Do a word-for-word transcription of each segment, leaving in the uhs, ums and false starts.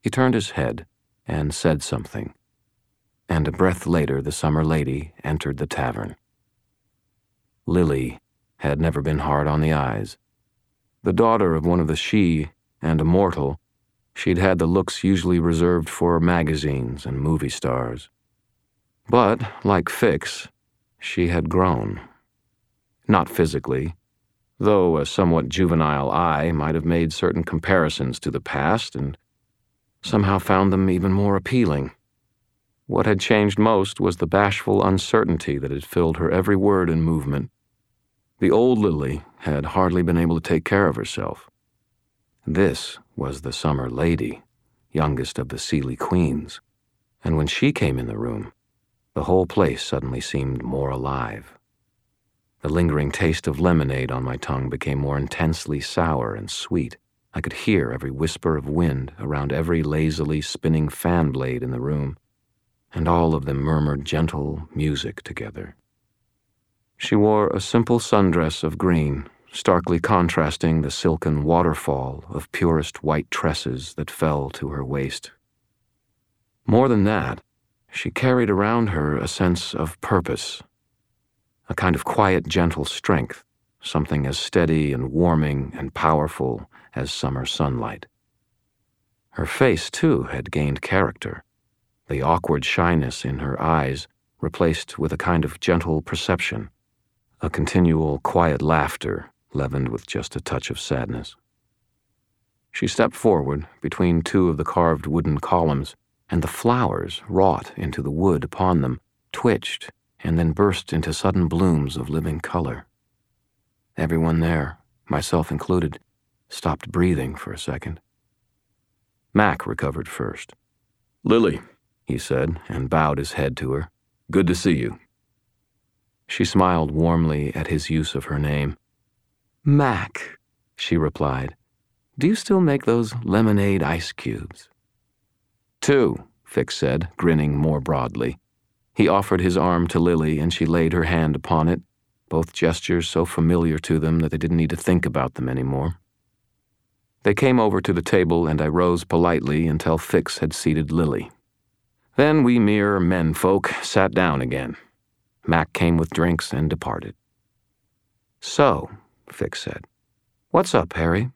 He turned his head and said something, and a breath later the summer lady entered the tavern. Lily had never been hard on the eyes. The daughter of one of the Sidhe and a mortal, she'd had the looks usually reserved for magazines and movie stars. But, like Fix, she had grown. Not physically, though a somewhat juvenile eye might have made certain comparisons to the past and somehow found them even more appealing. What had changed most was the bashful uncertainty that had filled her every word and movement. The old Lily had hardly been able to take care of herself. This was the summer lady, youngest of the Seelie queens, and when she came in the room, the whole place suddenly seemed more alive. The lingering taste of lemonade on my tongue became more intensely sour and sweet. I could hear every whisper of wind around every lazily spinning fan blade in the room, and all of them murmured gentle music together. She wore a simple sundress of green, starkly contrasting the silken waterfall of purest white tresses that fell to her waist. More than that, she carried around her a sense of purpose, a kind of quiet, gentle strength, something as steady and warming and powerful as summer sunlight. Her face, too, had gained character, the awkward shyness in her eyes replaced with a kind of gentle perception, a continual quiet laughter leavened with just a touch of sadness. She stepped forward between two of the carved wooden columns, and the flowers, wrought into the wood upon them, twitched and then burst into sudden blooms of living color. Everyone there, myself included, stopped breathing for a second. Mac recovered first. "Lily," he said, and bowed his head to her. "Good to see you." She smiled warmly at his use of her name. "Mac," she replied. "Do you still make those lemonade ice cubes?" "Two," Fix said, grinning more broadly. He offered his arm to Lily, and she laid her hand upon it, both gestures so familiar to them that they didn't need to think about them anymore. They came over to the table, and I rose politely until Fix had seated Lily. Then we mere menfolk sat down again. Mac came with drinks and departed. "So," Fix said, "what's up, Harry?"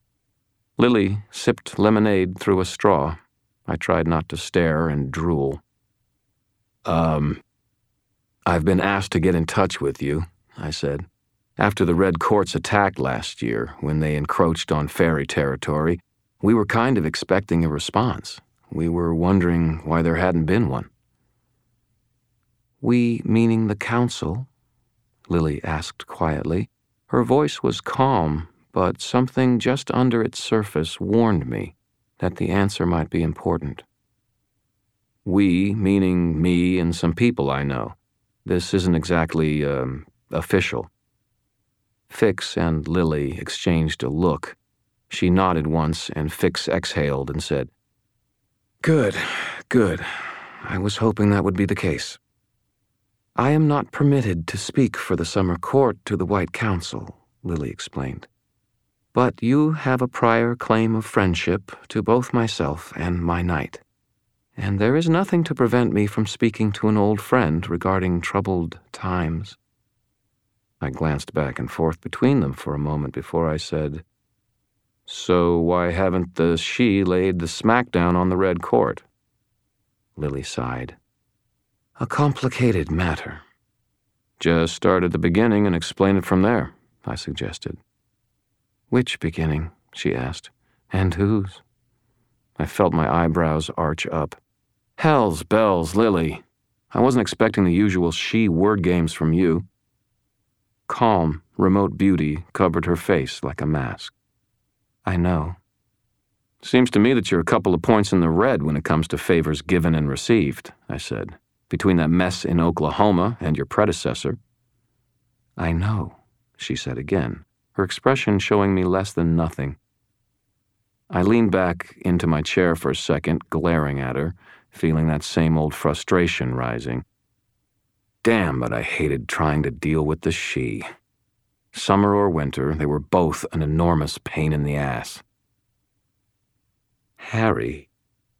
Lily sipped lemonade through a straw. I tried not to stare and drool. Um, I've been asked to get in touch with you, I said. After the Red Courts attacked last year, when they encroached on fairy territory, we were kind of expecting a response. We were wondering why there hadn't been one. "We, meaning the council?" Lily asked quietly. Her voice was calm, but something just under its surface warned me that the answer might be important. "We, meaning me and some people I know. This isn't exactly, um, official." Fix and Lily exchanged a look. She nodded once, and Fix exhaled and said, "Good, good. I was hoping that would be the case." "I am not permitted to speak for the Summer Court to the White Council," Lily explained. "But you have a prior claim of friendship to both myself and my knight, and there is nothing to prevent me from speaking to an old friend regarding troubled times." I glanced back and forth between them for a moment before I said, "So why haven't the Sidhe laid the smackdown on the Red Court?" Lily sighed. "A complicated matter." "Just start at the beginning and explain it from there," I suggested. "Which beginning?" she asked. "And whose?" I felt my eyebrows arch up. "Hell's bells, Lily. I wasn't expecting the usual Sidhe word games from you." Calm, remote beauty covered her face like a mask. "I know." "Seems to me that you're a couple of points in the red when it comes to favors given and received," I said, "between that mess in Oklahoma and your predecessor." "I know," she said again, her expression showing me less than nothing. I leaned back into my chair for a second, glaring at her, feeling that same old frustration rising. Damn, but I hated trying to deal with the Sidhe. Summer or winter, they were both an enormous pain in the ass. "Harry,"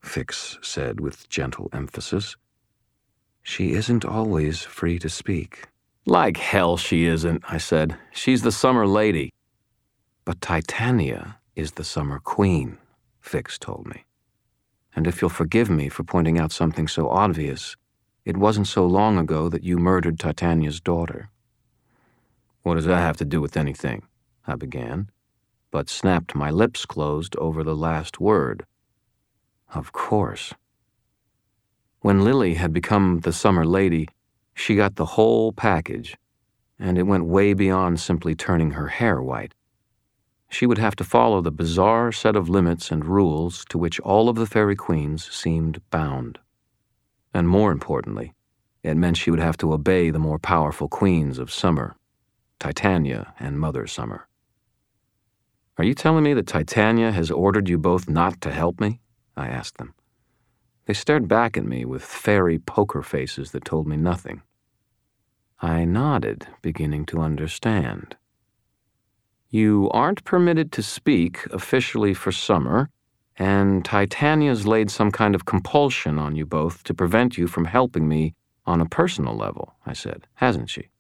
Fix said with gentle emphasis. She isn't always free to speak. Like hell she isn't, I said. She's the summer lady. But Titania is the summer queen, Fix told me. And if you'll forgive me for pointing out something so obvious, it wasn't so long ago that you murdered Titania's daughter. What does that have to do with anything? I began, but snapped my lips closed over the last word. Of course. When Lily had become the summer lady, she got the whole package, and it went way beyond simply turning her hair white. She would have to follow the bizarre set of limits and rules to which all of the fairy queens seemed bound. And more importantly, it meant she would have to obey the more powerful queens of summer, Titania and Mother Summer. Are you telling me that Titania has ordered you both not to help me? I asked them. They stared back at me with fairy poker faces that told me nothing. I nodded, beginning to understand. You aren't permitted to speak officially for summer, and Titania's laid some kind of compulsion on you both to prevent you from helping me on a personal level, I said, hasn't she?